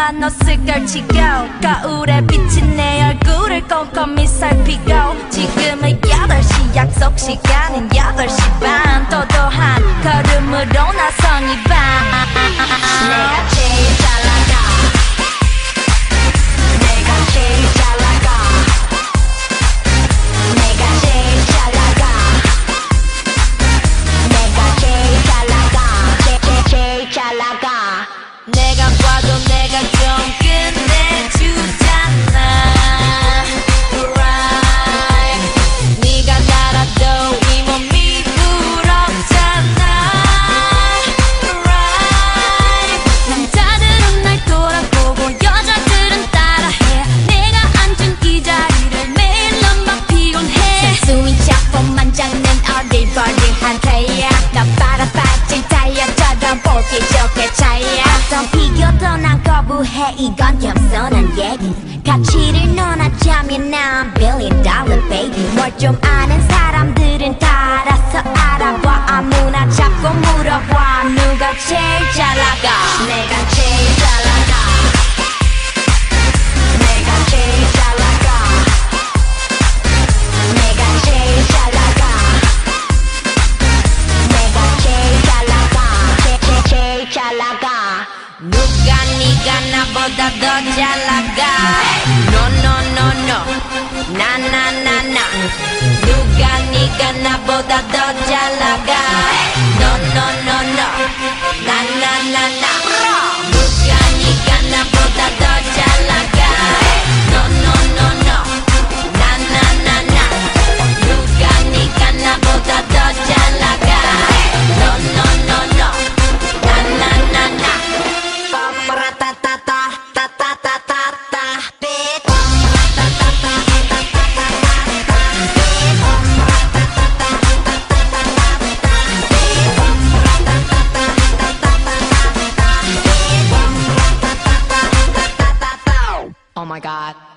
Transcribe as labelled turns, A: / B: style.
A: 나만 낯을 걸치고 거울에 비친 내 얼굴을 꼼꼼히 살피고 지금은 8시 약속 시간은 8시 반 또한 걸음으로 나선 이 밤 내가 제일 잘 나가 내가 제일 잘 나가 내가 제일 잘 나가 내가 제일 잘 나가 제일 잘 나가 내가 봐도 내가 좀 끝내주잖아 Right 네가 달아도 이 몸이 부럽잖아 Right 남자들은 날 돌아보고 여자들은 따라해 내가 앉은 이 자리를 매일 넌만 피곤해 순수히 작품만 잡는 어리버리한 태야 나 빨아빠진 타이어처럼 보기 좋게 차야 어떤 비교도 난 거부해 이건 겸손한 얘기 가치를 논하자면 난 $1 billion baby 뭘 좀 아는 사람들은 다 알아서 알아봐 아무나 자꾸 물어봐 누가 제일 잘 나가 내가 제일 잘 나가 내가 제일 잘 나가 내가 제일 잘 나가 내가 제일 잘 나가 제일 잘 나가 누가 네가 나보다 더 잘 나가 No no no no 나 나 나 나 누가 네가 나보다 더 잘 나가 No no no no 나 나 나 나 누가 네가 나보다 더 잘 나가 No no no no 나 나 나 나 누가 네가 나보다 더 잘 나가 No no no no 나 나 나 나 Oh my God.